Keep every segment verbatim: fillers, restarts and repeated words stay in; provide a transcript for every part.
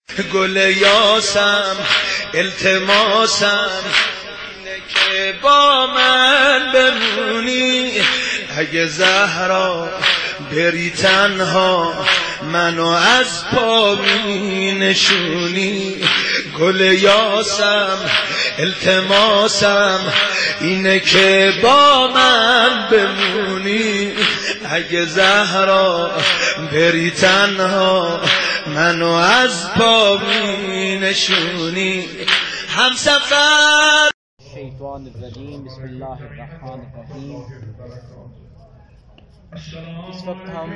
گل یاسم التماسم اینه که با من بمونی، اگه زهرا بری تنها منو از پا می نشونی. گل یاسم التماسم اینه که با من بمونی، اگه زهرا بری تنها منو از پا می نشونی. ہم سفر شیطان الرجیم بسم اللہ الرحمن الرحیم. اس وقت ہم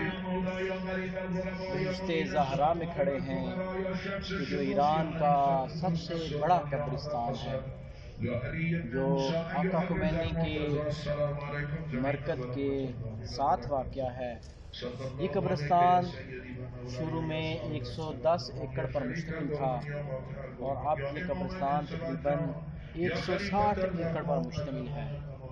بہشت زہرا میں کھڑے ہیں کہ جو ایران کا سب سے بڑا قبرستان ہے، جو آقا خمینی کے مرکز کے ساتھ واقع ہے. یہ قبرستان شروع میں ایک سو دس ایکڑ پر مشتمل تھا اور اب یہ قبرستان تقریباً ایک سو ساٹھ ایکڑ پر مشتمل ہے.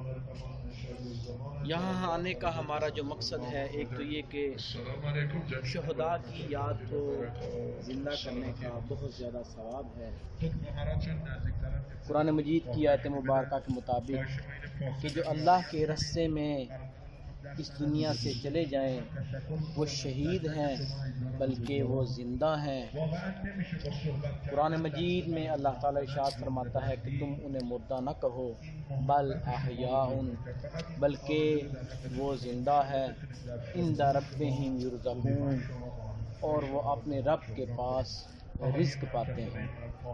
یہاں آنے کا ہمارا جو مقصد ہے، ایک تو یہ کہ شہداء کی یاد کو زندہ کرنے کا بہت زیادہ ثواب ہے. قرآن مجید کی آیت مبارکہ کے مطابق کہ جو اللہ کے رستے میں اس دنیا سے چلے جائیں وہ شہید ہیں بلکہ وہ زندہ ہیں. قرآن مجید میں اللہ تعالیٰ ارشاد فرماتا ہے کہ تم انہیں مردہ نہ کہو بل احیاء، بلکہ وہ زندہ ہے. عند ربہم یرزقون، اور وہ اپنے رب کے پاس رزق پاتے ہیں.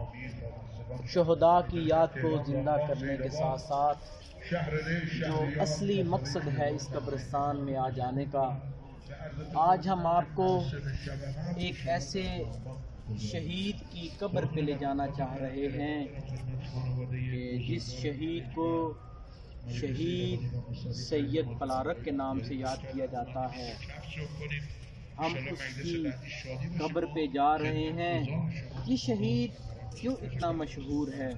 شہداء کی یاد کو زندہ کرنے کے ساتھ ساتھ جو اصلی مقصد ہے اس قبرستان میں آ جانے کا، آج ہم آپ کو ایک ایسے شہید کی قبر پہ لے جانا چاہ رہے ہیں کہ جس شہید کو شہید سید پلارک کے نام سے یاد کیا جاتا ہے. ہم اس کی قبر پہ جا رہے ہیں. یہ شہید کیوں اتنا مشہور ہے؟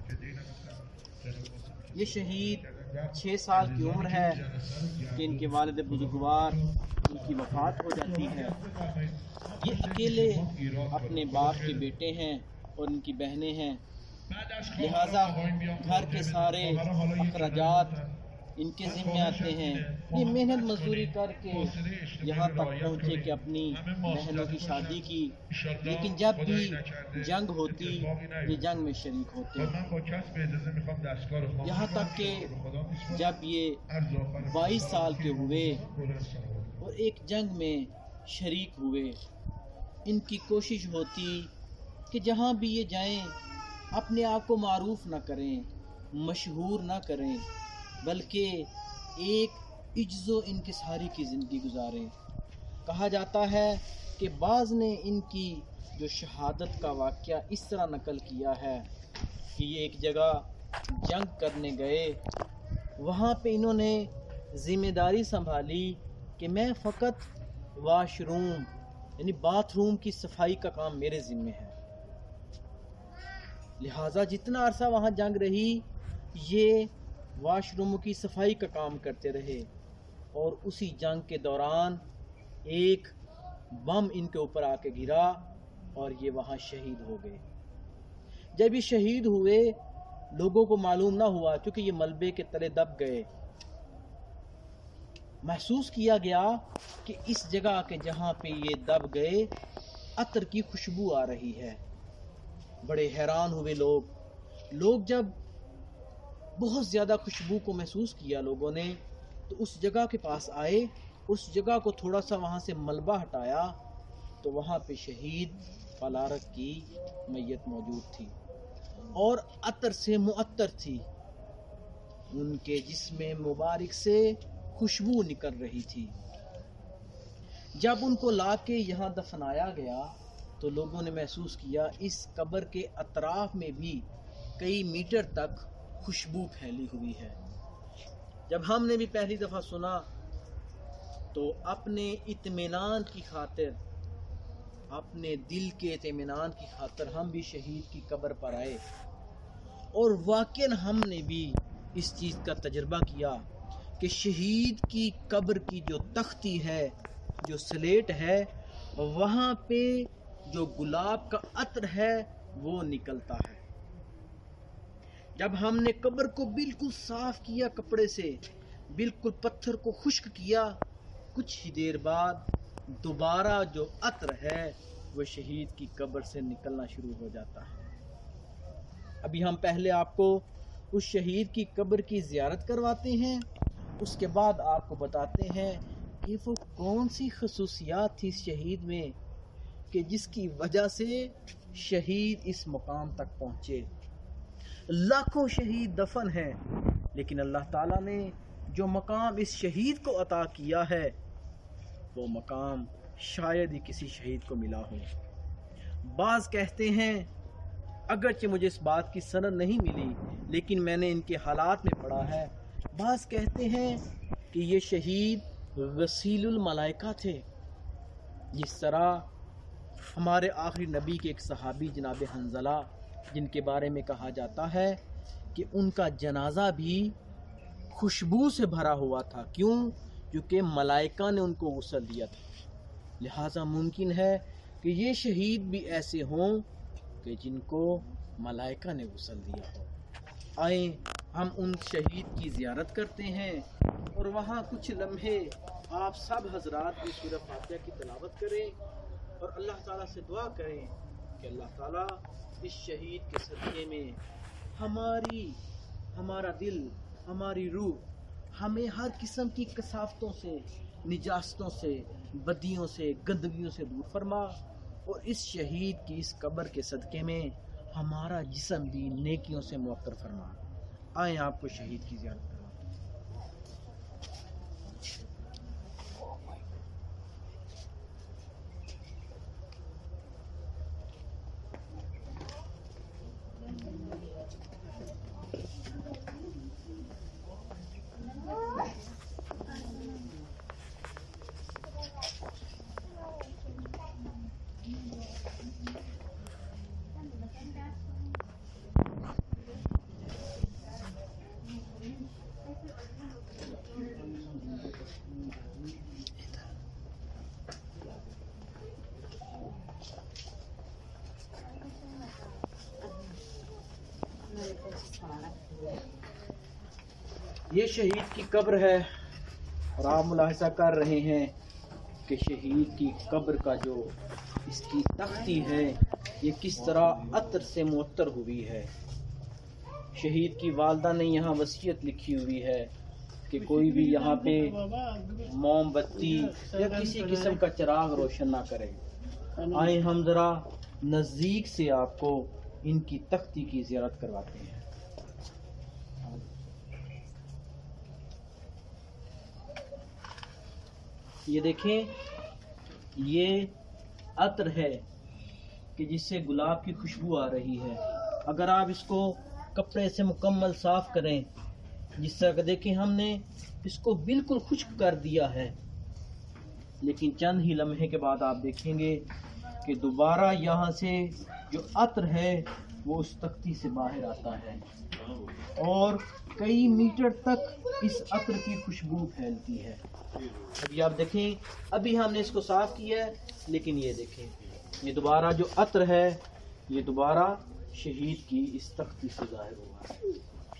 یہ شہید چھ سال کی عمر ہے کہ ان کے والد بزرگوار ان کی وفات ہو جاتی ہے. یہ اکیلے اپنے باپ کے بیٹے ہیں اور ان کی بہنیں ہیں، لہذا گھر کے سارے اخراجات ان کے ذمہ آتے ہیں. یہ محنت مزدوری کر کے یہاں تک پہنچے کہ اپنی بہنوں کی شادی کی، لیکن جب بھی جنگ ہوتی یہ جنگ میں شریک ہوتے. یہاں تک کہ جب یہ بائیس سال کے ہوئے اور ایک جنگ میں شریک ہوئے، ان کی کوشش ہوتی کہ جہاں بھی یہ جائیں اپنے آپ کو معروف نہ کریں، مشہور نہ کریں، بلکہ ایک عجز و انکساری کی زندگی گزاریں. کہا جاتا ہے کہ بعض نے ان کی جو شہادت کا واقعہ اس طرح نقل کیا ہے کہ یہ ایک جگہ جنگ کرنے گئے، وہاں پہ انہوں نے ذمہ داری سنبھالی کہ میں فقط واش روم یعنی باتھ روم کی صفائی کا کام میرے ذمہ ہے. لہٰذا جتنا عرصہ وہاں جنگ رہی یہ واش روموں کی صفائی کا کام کرتے رہے، اور اسی جنگ کے دوران ایک بم ان کے اوپر آ کے گرا اور یہ وہاں شہید ہو گئے. جب یہ شہید ہوئے لوگوں کو معلوم نہ ہوا کیونکہ یہ ملبے کے تلے دب گئے. محسوس کیا گیا کہ اس جگہ کے جہاں پہ یہ دب گئے عطر کی خوشبو آ رہی ہے. بڑے حیران ہوئے لوگ. لوگ جب بہت زیادہ خوشبو کو محسوس کیا لوگوں نے تو اس جگہ کے پاس آئے، اس جگہ کو تھوڑا سا وہاں سے ملبہ ہٹایا تو وہاں پہ شہید پلارک کی میت موجود تھی اور عطر سے معطر تھی. ان کے جسم مبارک سے خوشبو نکل رہی تھی. جب ان کو لا کے یہاں دفنایا گیا تو لوگوں نے محسوس کیا اس قبر کے اطراف میں بھی کئی میٹر تک خوشبو پھیلی ہوئی ہے. جب ہم نے بھی پہلی دفعہ سنا تو اپنے اطمینان کی خاطر، اپنے دل کے اطمینان کی خاطر ہم بھی شہید کی قبر پر آئے، اور واقعاً ہم نے بھی اس چیز کا تجربہ کیا کہ شہید کی قبر کی جو تختی ہے، جو سلیٹ ہے، وہاں پہ جو گلاب کا عطر ہے وہ نکلتا ہے۔ جب ہم نے قبر کو بالکل صاف کیا کپڑے سے، بالکل پتھر کو خشک کیا، کچھ ہی دیر بعد دوبارہ جو عطر ہے وہ شہید کی قبر سے نکلنا شروع ہو جاتا ہے۔ ابھی ہم پہلے آپ کو اس شہید کی قبر کی زیارت کرواتے ہیں، اس کے بعد آپ کو بتاتے ہیں کہ وہ کون سی خصوصیات تھی اس شہید میں کہ جس کی وجہ سے شہید اس مقام تک پہنچے۔ لاکھوں شہید دفن ہیں، لیکن اللہ تعالیٰ نے جو مقام اس شہید کو عطا کیا ہے وہ مقام شاید ہی کسی شہید کو ملا ہو۔ بعض کہتے ہیں، اگرچہ مجھے اس بات کی سند نہیں ملی لیکن میں نے ان کے حالات میں پڑھا ہے، بعض کہتے ہیں کہ یہ شہید غسیل الملائکہ تھے، جس طرح ہمارے آخری نبی کے ایک صحابی جناب حنظلہ، جن کے بارے میں کہا جاتا ہے کہ ان کا جنازہ بھی خوشبو سے بھرا ہوا تھا۔ کیوں؟ کیونکہ ملائکہ نے ان کو غسل دیا تھا۔ لہٰذا ممکن ہے کہ یہ شہید بھی ایسے ہوں کہ جن کو ملائکہ نے غسل دیا ہو۔ آئیں ہم ان شہید کی زیارت کرتے ہیں اور وہاں کچھ لمحے آپ سب حضرات کی سورہ فاتحہ کی تلاوت کریں اور اللہ تعالیٰ سے دعا کریں کہ اللہ تعالیٰ اس شہید کے صدقے میں ہماری ہمارا دل، ہماری روح، ہمیں ہر قسم کی کثافتوں سے، نجاستوں سے، بدیوں سے، گندگیوں سے دور فرما، اور اس شہید کی اس قبر کے صدقے میں ہمارا جسم بھی نیکیوں سے معطر فرما۔ آئیں آپ کو شہید کی زیارت کرواتے ہیں۔ یہ شہید کی قبر ہے اور آپ ملاحظہ کر رہے ہیں کہ شہید کی قبر کا جو اس کی تختی ہے یہ کس طرح عطر سے معطر ہوئی ہے۔ شہید کی والدہ نے یہاں وصیت لکھی ہوئی ہے کہ کوئی بھی یہاں پہ موم بتی یا کسی قسم کا چراغ روشن نہ کرے۔ آئیں ہم ذرا نزدیک سے آپ کو ان کی تختی کی زیارت کرواتے ہیں۔ یہ دیکھیں، یہ عطر ہے کہ جس سے گلاب کی خوشبو آ رہی ہے۔ اگر آپ اس کو کپڑے سے مکمل صاف کریں، جس طرح کہ دیکھیں ہم نے اس کو بالکل خشک کر دیا ہے، لیکن چند ہی لمحے کے بعد آپ دیکھیں گے کہ دوبارہ یہاں سے جو عطر ہے وہ اس تختی سے باہر آتا ہے اور کئی میٹر تک اس عطر کی خوشبو پھیلتی ہے۔ ابھی آپ دیکھیں، ابھی ہم نے اس کو صاف کیا ہے، لیکن یہ دیکھیں یہ دوبارہ جو عطر ہے یہ دوبارہ شہید کی اس تختی سے ظاہر ہوا ہے۔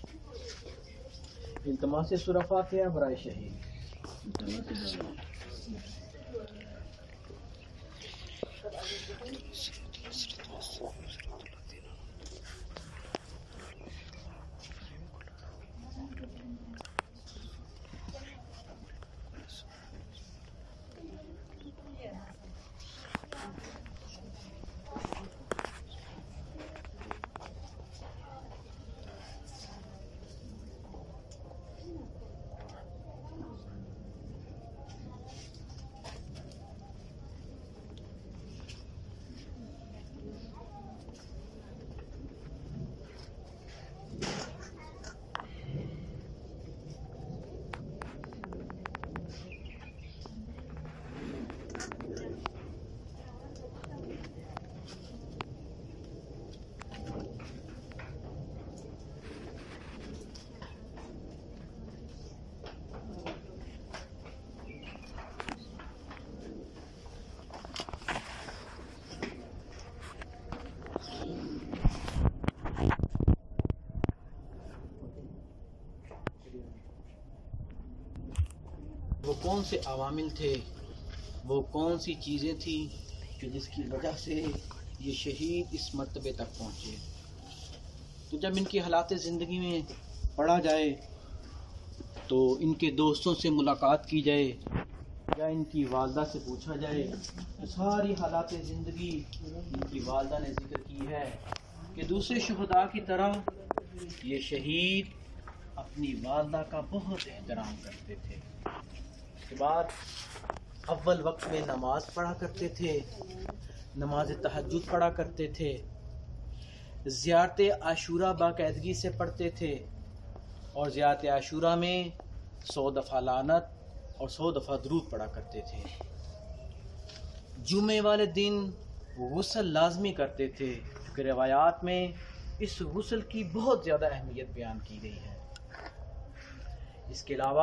التماس سورہ فاتحہ برائے شہید۔ کون سے عوامل تھے، وہ کون سی چیزیں تھیں کہ جس کی وجہ سے یہ شہید اس مرتبے تک پہنچے. تو جب ان کی حالات زندگی میں پڑھا جائے تو ان کے دوستوں سے ملاقات کی جائے یا ان کی والدہ سے پوچھا جائے تو ساری حالات زندگی ان کی والدہ نے ذکر کی ہے کہ دوسرے شہداء کی طرح یہ شہید اپنی والدہ کا بہت احترام کرتے تھے. اس کے بعد اول وقت میں نماز پڑھا کرتے تھے، نماز تہجد پڑھا کرتے تھے، زیارت عاشورہ باقاعدگی سے پڑھتے تھے اور زیارت عاشورہ میں سو دفعہ لعنت اور سو دفعہ درود پڑھا کرتے تھے. جمعے والے دن غسل لازمی کرتے تھے کیونکہ روایات میں اس غسل کی بہت زیادہ اہمیت بیان کی گئی ہے. اس کے علاوہ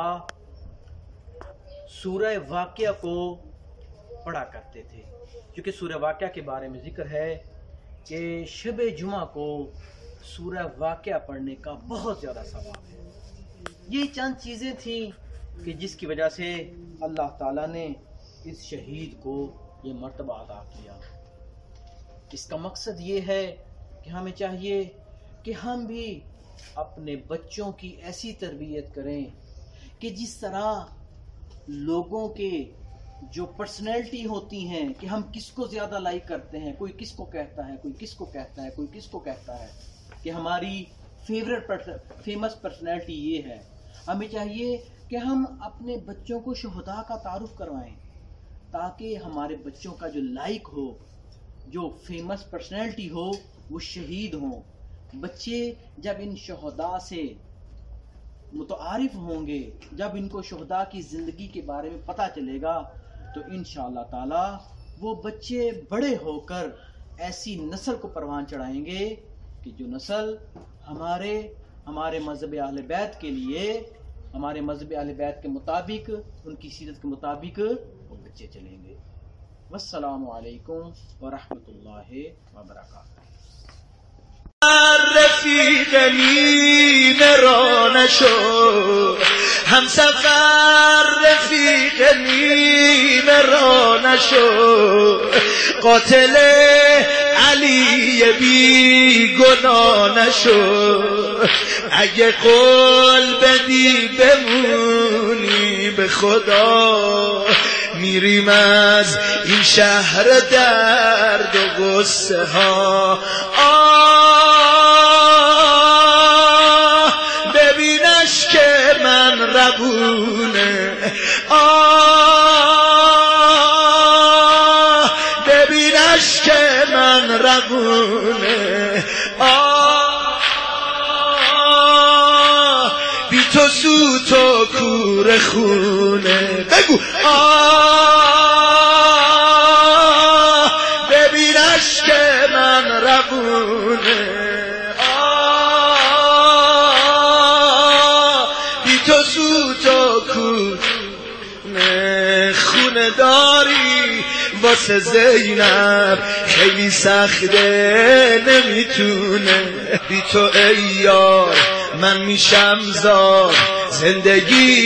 سورہ واقعہ کو پڑھا کرتے تھے کیونکہ سورہ واقعہ کے بارے میں ذکر ہے کہ شب جمعہ کو سورہ واقعہ پڑھنے کا بہت زیادہ ثواب ہے. یہ چند چیزیں تھیں کہ جس کی وجہ سے اللہ تعالیٰ نے اس شہید کو یہ مرتبہ عطا کیا. اس کا مقصد یہ ہے کہ ہمیں چاہیے کہ ہم بھی اپنے بچوں کی ایسی تربیت کریں کہ جس طرح لوگوں کے جو پرسنالٹی ہوتی ہیں کہ ہم کس کو زیادہ لائک کرتے ہیں، کوئی کس کو کہتا ہے، کوئی کس کو کہتا ہے، کوئی کس کو کہتا ہے کہ ہماری فیوریٹ فیمس پرسنالٹی یہ ہے. ہمیں چاہیے کہ ہم اپنے بچوں کو شہداء کا تعارف کروائیں تاکہ ہمارے بچوں کا جو لائک ہو، جو فیمس پرسنالٹی ہو، وہ شہید ہوں. بچے جب ان شہداء سے متعارف ہوں گے، جب ان کو شہداء کی زندگی کے بارے میں پتہ چلے گا تو انشاءاللہ تعالی وہ بچے بڑے ہو کر ایسی نسل کو پروان چڑھائیں گے کہ جو نسل ہمارے ہمارے مذہب اہل بیت کے لیے، ہمارے مذہب اہل بیت کے مطابق، ان کی سیرت کے مطابق وہ بچے چلیں گے. والسلام علیکم ورحمۃ اللہ وبرکاتہ. رفیق رانه شو هم سفر رفیق نیم رانه شو قاتل علی بی گناه نشو اگه قول بدی بمونی به خدا میریم از این شهر درد و غصه ها. آه ببینش که من ربونه، آه ببینش که من ربونه، آه بی تو سوت و کور خونه. بگو آه ببینش که من ربونه، آه بی تو سوت و کور خونه داری واسه زینب خیلی سخته نمیتونه. بی تو ای یار من میشم زار زندگی